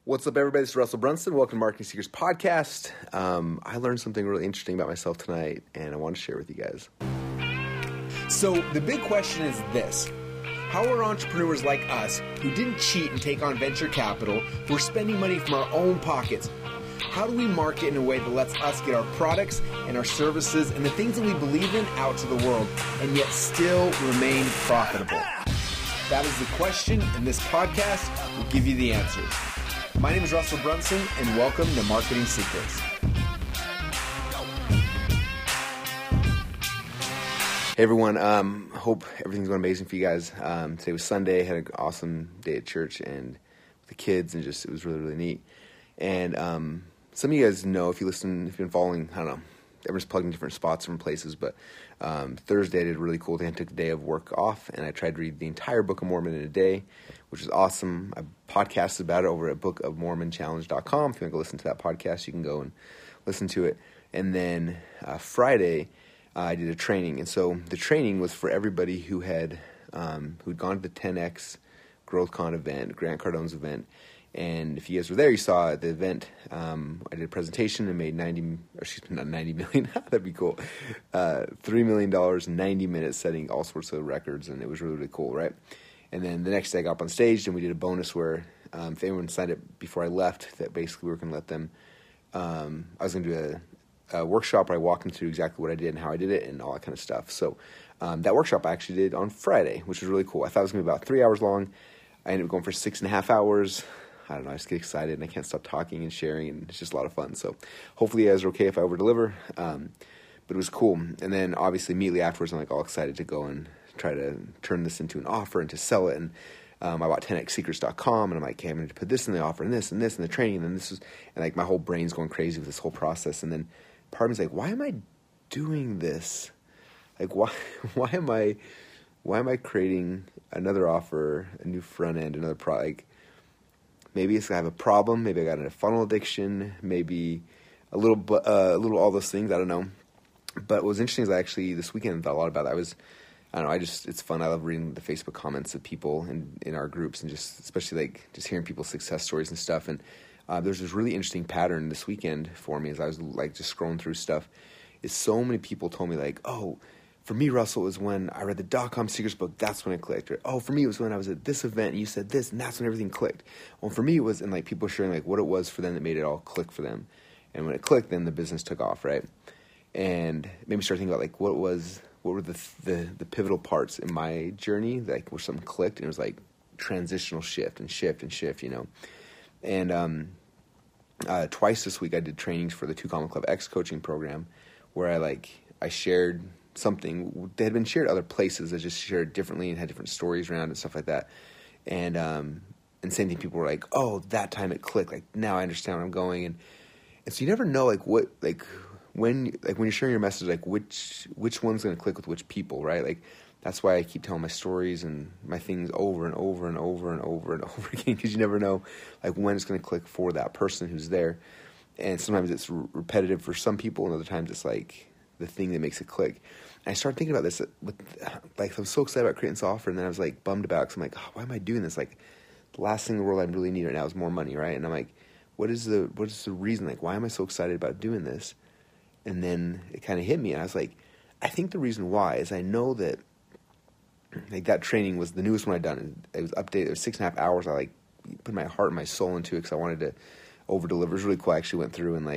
What's up, everybody? This is Russell Brunson. Welcome to Marketing Secrets Podcast. I learned something really interesting about myself tonight, and I want to share with you guys. So the big question is this. How are entrepreneurs like us, who didn't cheat and take on venture capital, who are spending money from our own pockets, how do we market in a way that lets us get our products and our services and the things that we believe in out to the world, and yet still remain profitable? That is the question, and this podcast will give you the answers. My name is Russell Brunson, and welcome to Marketing Secrets. Hey everyone, hope everything's going amazing for you guys. Today was Sunday, had an awesome day at church and with the kids, and just it was really, really neat. And some of you guys know, if you've been following, I don't know, everyone's plugging different spots, different places, but Thursday I did a really cool thing. I took a day of work off, and I tried to read the entire Book of Mormon in a day, which is awesome. I podcasted about it over at bookofmormonchallenge.com. If you want to go listen to that podcast, you can go and listen to it. And then Friday, I did a training. And so the training was for everybody who'd gone to the 10X GrowthCon event, Grant Cardone's event. And if you guys were there, you saw at the event, I did a presentation and made not 90 million, that'd be cool, $3 million in 90 minutes, setting all sorts of records, and it was really, really cool, right? And then the next day I got up on stage and we did a bonus where if anyone signed it before I left, that basically we were going to let them, I was going to do a workshop where I walked them through exactly what I did and how I did it and all that kind of stuff. So that workshop I actually did on Friday, which was really cool. I thought it was going to be about 3 hours long. I ended up going for 6.5 hours. I don't know, I just get excited and I can't stop talking and sharing, and it's just a lot of fun. So hopefully you guys are okay if I over-deliver. But it was cool. And then obviously immediately afterwards, I'm like all excited to go and try to turn this into an offer and to sell it. And I bought 10xsecrets.com, and I'm like, okay, I'm going to put this in the offer and this and this and the training, and then this is, and like my whole brain's going crazy with this whole process. And then part of me's like, why am I doing this? Like, why am I creating another offer, a new front end, another product? Like, maybe it's I have a problem. Maybe I got a funnel addiction. Maybe a little all those things. I don't know. But what was interesting is I actually this weekend thought a lot about it. It's fun. I love reading the Facebook comments of people in our groups, and just especially like just hearing people's success stories and stuff. And there's this really interesting pattern this weekend for me as I was like just scrolling through stuff. Is so many people told me like, oh, for me, Russell, it was when I read the .com Secrets book, that's when it clicked. Or, oh, for me, it was when I was at this event and you said this, and that's when everything clicked. Well, for me, it was, and like people were sharing like what it was for them that made it all click for them. And when it clicked, then the business took off, right? And it made me start thinking about like what were the pivotal parts in my journey, like where something clicked, and it was like transitional shift, you know. And twice this week I did trainings for the 2 Comma Club X coaching program, where I shared something that had been shared other places. I just shared differently and had different stories around and stuff like that. And same thing, people were like, oh, that time it clicked. Like, now I understand where I'm going. And so you never know, when you're sharing your message, like which one's going to click with which people, right? Like, that's why I keep telling my stories and my things over and over and over and over and over again, because you never know, like, when it's going to click for that person who's there. And sometimes it's repetitive for some people, and other times it's like the thing that makes it click. And I started thinking about this I was so excited about creating this offer, and then I was like bummed about it, because I'm like, oh, why am I doing this? Like, the last thing in the world I really need right now is more money, right? And I'm like, what is the reason? Like, why am I so excited about doing this? And then it kind of hit me, and I was like, I think the reason why is I know that like that training was the newest one I'd done. It was updated. It was 6.5 hours. I like put my heart and my soul into it because I wanted to over deliver. It was really cool. I actually went through and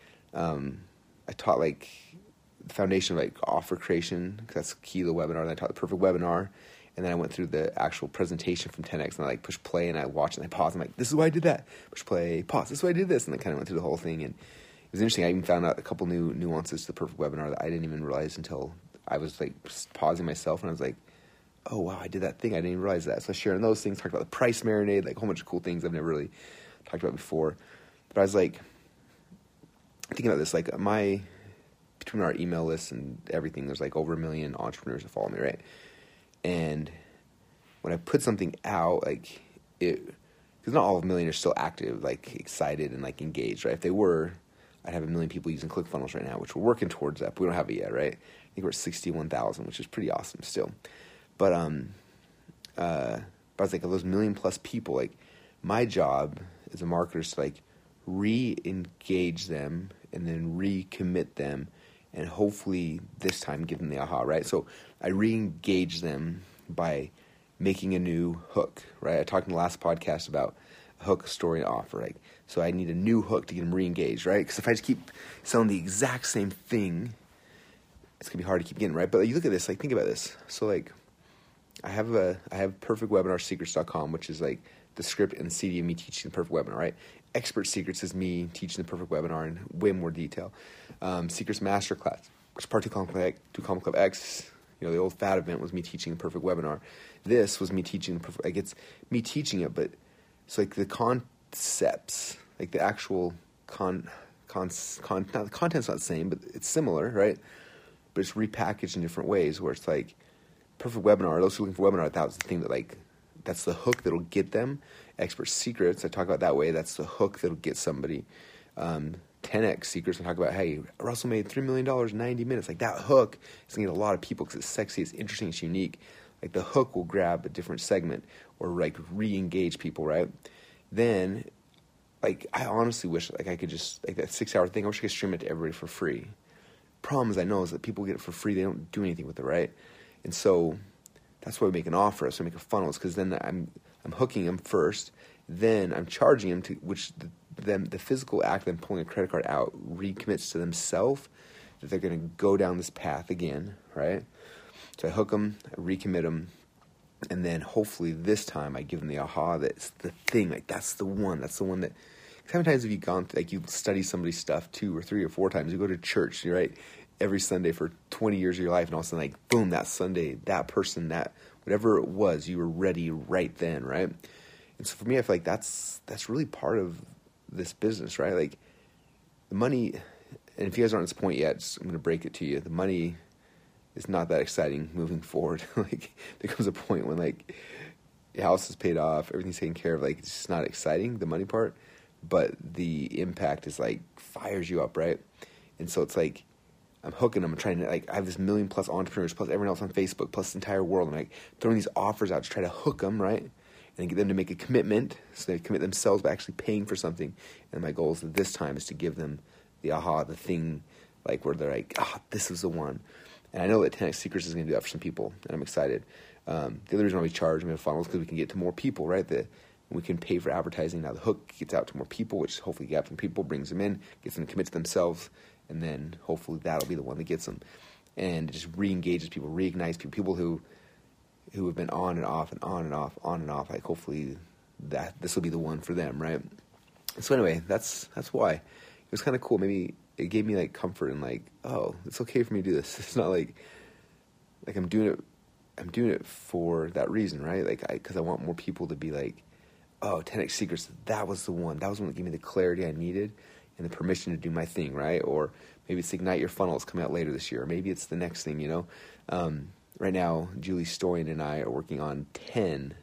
I taught like the foundation of like offer creation, because that's key to the webinar. And I taught the perfect webinar, and then I went through the actual presentation from 10X, and I like pushed play and I watched and I paused. I'm like, this is why I did that. Push play, pause. This is why I did this, and I kind of went through the whole thing. And it was interesting. I even found out a couple new nuances to the perfect webinar that I didn't even realize until I was like pausing myself, and I was like, oh wow, I did that thing. I didn't even realize that. So I was sharing those things, talked about the price marinade, like a whole bunch of cool things I've never really talked about before. But I was like thinking about this, like between our email list and everything, there's like over 1 million entrepreneurs that follow me, right? And when I put something out, like because not all of 1 million are still active, like excited and like engaged, right? If they were, I'd have 1 million people using ClickFunnels right now, which we're working towards that, but we don't have it yet, right? I think we're at 61,000, which is pretty awesome still. But I was like, of those 1 million plus people, like my job as a marketer is to like re-engage them and then recommit them, and hopefully this time give them the aha, right? So I re-engage them by making a new hook, right? I talked in the last podcast about a hook, story, and offer, right? So I need a new hook to get them re-engaged, right? Because if I just keep selling the exact same thing, it's gonna be hard to keep getting, right? But you look at this, like think about this. So like I have perfectwebinarsecrets.com, which is like the script and the CD of me teaching the perfect webinar, right? Expert Secrets is me teaching the perfect webinar in way more detail. Secrets Masterclass, which is part 2 Comma Club X, the old FAT event was me teaching the perfect webinar. This was me teaching the perfect, like it's me teaching it, but it's like the concepts, like the actual the content's not the same, but it's similar, right? But it's repackaged in different ways where it's like perfect webinar, those who are looking for webinar, that was the thing that like, that's the hook that'll get them. Expert Secrets, I talk about that way, that's the hook that'll get somebody. 10X Secrets, I talk about, hey, Russell made $3 million in 90 minutes. Like that hook is going to get a lot of people because it's sexy, it's interesting, it's unique. Like the hook will grab a different segment or like re-engage people, right? Then, like I honestly wish like I could just, like that 6-hour thing, I wish I could stream it to everybody for free. Problem is I know is that people get it for free, they don't do anything with it, right? And so that's why we make an offer, so we make a funnel, because then I'm hooking them first, then I'm charging them to, which the physical act of them pulling a credit card out recommits to themselves that they're going to go down this path again, right? So I hook them, I recommit them, and then hopefully this time I give them the aha that's the thing, like that's the one that, how many times have you gone, like you study somebody's stuff 2 or 3 or 4 times, you go to church, right, every Sunday for 20 years of your life, and all of a sudden like, boom, that Sunday, that person, that, whatever it was, you were ready right then, right? And so for me, I feel like that's really part of this business, right? Like the money, and if you guys aren't at this point yet, I'm going to break it to you. The money is not that exciting moving forward. Like there comes a point when like your house is paid off, everything's taken care of. Like it's just not exciting, the money part, but the impact is like fires you up, right? And so it's like I'm hooking them. I'm trying to like I have this 1 million+ entrepreneurs plus everyone else on Facebook plus the entire world. I'm like throwing these offers out to try to hook them, right? And get them to make a commitment, so they commit themselves by actually paying for something. And my goal is that this time is to give them the aha, the thing, like where they're like, this is the one. And I know that 10X Secrets is going to do that for some people, and I'm excited. The other reason why we charge them in funnels is because we can get to more people, right? We can pay for advertising. Now the hook gets out to more people, which hopefully gets from people, brings them in, gets them to commit to themselves, and then hopefully that'll be the one that gets them. And it just re-engages people, reignites people who have been on and off and on and off, like hopefully that this will be the one for them, right? So anyway, that's why. It was kind of cool. Maybe it gave me like comfort and like, oh, it's okay for me to do this. It's not like I'm doing it for that reason, right? Like because I want more people to be like, oh, 10X Secrets, that was the one. That was the one that gave me the clarity I needed and the permission to do my thing, right? Or maybe it's Ignite Your Funnel. It's coming out later this year. Or maybe it's the next thing, Right now, Julie Storian and I are working on 10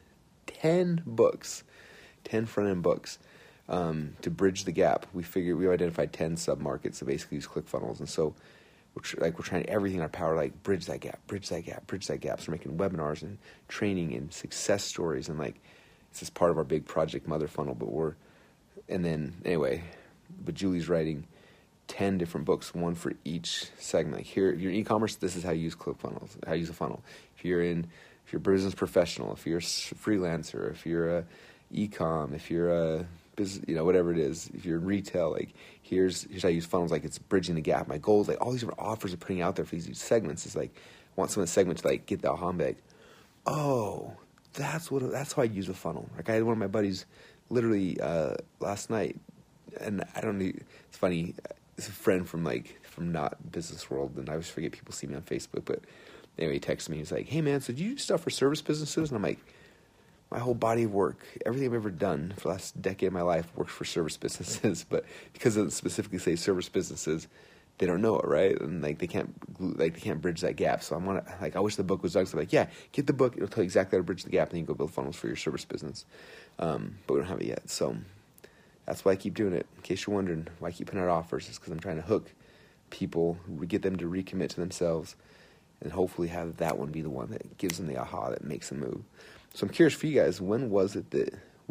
books, 10 front-end books to bridge the gap. We identified 10 sub-markets that basically use ClickFunnels. And so we're trying everything in our power, like bridge that gap. So we're making webinars and training and success stories. And like, it's just part of our big project Mother Funnel. But Julie's writing 10 different books, one for each segment. Like here, if you're in e-commerce, this is how you use ClickFunnels, how you use a funnel. If you're a business professional, if you're a freelancer, if you're a e-com, if you're a business, whatever it is, if you're in retail, like here's how you use funnels. Like it's bridging the gap. My goal is like all these different offers are putting out there for these segments is like I want some of the segment to like get the aha and be like, oh, that's how I use a funnel. Like I had one of my buddies literally last night, and I don't know. It's funny. It's a friend from not business world, and I always forget people see me on Facebook. But anyway, he texted me. He's like, "Hey man, so do you do stuff for service businesses?" And I'm like, my whole body of work, everything I've ever done for the last decade of my life, worked for service businesses. But because it doesn't specifically say service businesses, they don't know it, right? And they can't bridge that gap. So I wish the book was done. So I'm like, yeah, get the book. It'll tell you exactly how to bridge the gap, and then you can go build funnels for your service business. But we don't have it yet, so. That's why I keep doing it. In case you're wondering why I keep putting out offers, it's because I'm trying to hook people, get them to recommit to themselves, and hopefully have that one be the one that gives them the aha that makes them move. So I'm curious for you guys, when was it that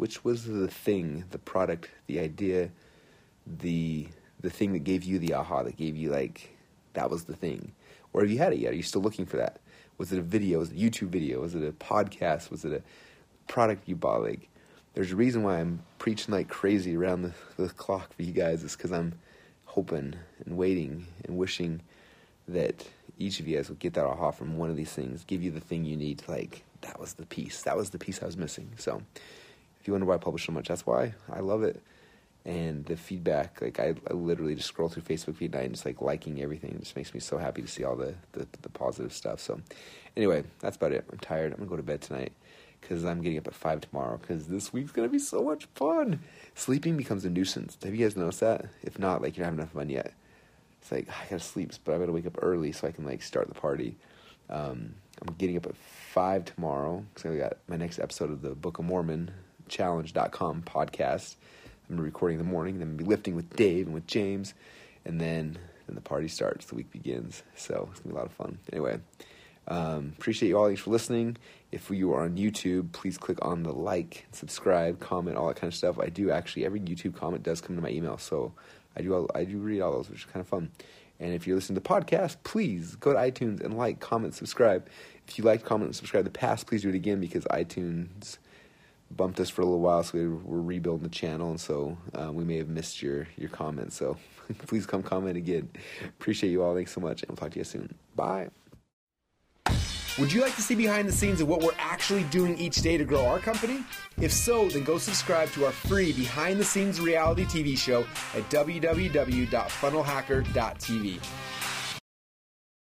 Which was the thing, the product, the idea, the thing that gave you the aha, that gave you like, that was the thing? Or have you had it yet? Are you still looking for that? Was it a video? Was it a YouTube video? Was it a podcast? Was it a product you bought? Like, there's a reason why I'm preaching like crazy around the clock for you guys. It's because I'm hoping and waiting and wishing that each of you guys will get that aha from one of these things, give you the thing you need to, like, that was the piece. That was the piece I was missing. So if you wonder why I publish so much, that's why. I love it. And the feedback, like, I literally just scroll through Facebook feed and just, like, liking everything. It just makes me so happy to see all the positive stuff. So anyway, that's about it. I'm tired. I'm going to go to bed tonight because I'm getting up at 5 tomorrow because this week's going to be so much fun. Sleeping becomes a nuisance. Have you guys noticed that? If not, like, you're not having enough fun yet. It's like, I got to sleep, but I got to wake up early so I can, like, start the party. I'm getting up at 5 tomorrow because I got my next episode of the Book of Mormon Challenge.com podcast. I'm going to be recording in the morning, then I'm going to be lifting with Dave and with James, and then the party starts, the week begins, so it's going to be a lot of fun. Anyway, appreciate you all, thanks for listening. If you are on YouTube, please click on the like, subscribe, comment, all that kind of stuff. I do actually, every YouTube comment does come to my email, so I do read all those, which is kind of fun. And if you're listening to the podcast, please go to iTunes and like, comment, subscribe. If you liked, comment, and subscribe in the past, please do it again because iTunes bumped us for a little while, so we're rebuilding the channel, and so we may have missed your comments. So please come comment again. Appreciate you all. Thanks so much, and we'll talk to you soon. Bye. Would you like to see behind the scenes of what we're actually doing each day to grow our company? If so, then go subscribe to our free behind the scenes reality TV show at www.funnelhacker.tv.